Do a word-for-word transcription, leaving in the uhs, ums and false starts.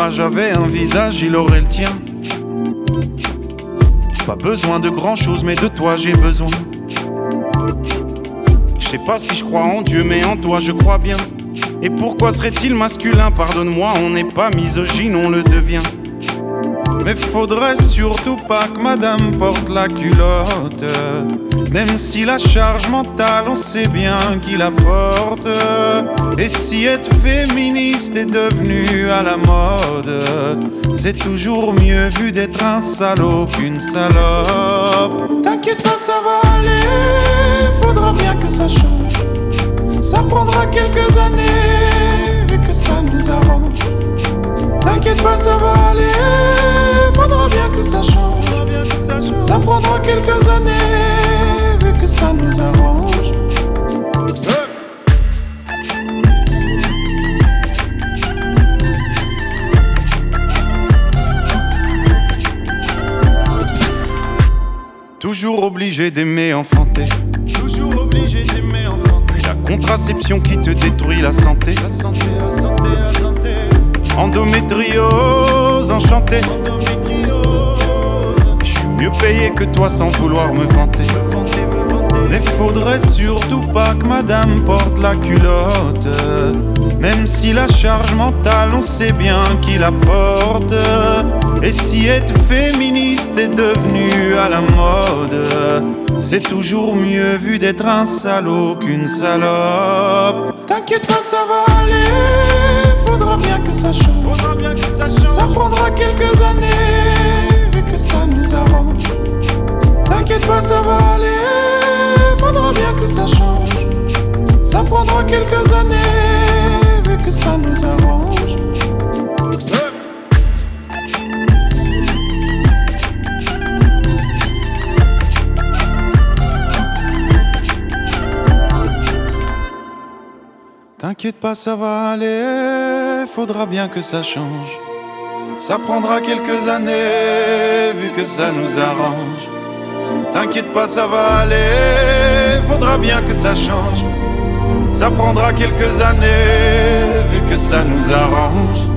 moi j'avais un visage, il aurait le tien. Pas besoin de grand chose, mais de toi j'ai besoin. Je sais pas si je crois en Dieu, mais en toi je crois bien. Et pourquoi serait-il masculin? Pardonne-moi, on n'est pas misogyne, on le devient. Mais faudrait surtout pas que madame porte la culotte. Même si la charge mentale, on sait bien qui la porte. Et si être féministe est devenu à la mode, c'est toujours mieux vu d'être un salaud qu'une salope. T'inquiète pas, ça va aller, faudra bien que ça change. Ça prendra quelques années, vu que ça nous arrange. T'inquiète pas, ça va aller, faudra bien que ça change. Ça prendra quelques années, vu que ça nous arrange. Toujours obligé d'aimer enfanter. Toujours obligé d'aimer enfanter. La contraception qui te détruit la santé. La santé, la santé, la santé. Endométriose, enchanté. Je suis mieux payé que toi sans vouloir me vanter. Mais faudrait surtout pas que madame porte la culotte. Même si la charge mentale, on sait bien qui la porte. Et si être féministe est devenu à la mode, c'est toujours mieux vu d'être un salaud qu'une salope. T'inquiète pas, ça va aller, faudra bien que ça change. Faudra bien que ça change. Ça prendra quelques années, vu que ça nous arrange. T'inquiète pas, ça va aller, faudra bien que ça change. Ça prendra quelques années, vu que ça nous arrange. T'inquiète pas, ça va aller, faudra bien que ça change. Ça prendra quelques années, vu que ça nous arrange. T'inquiète pas, ça va aller, faudra bien que ça change. Ça prendra quelques années, vu que ça nous arrange.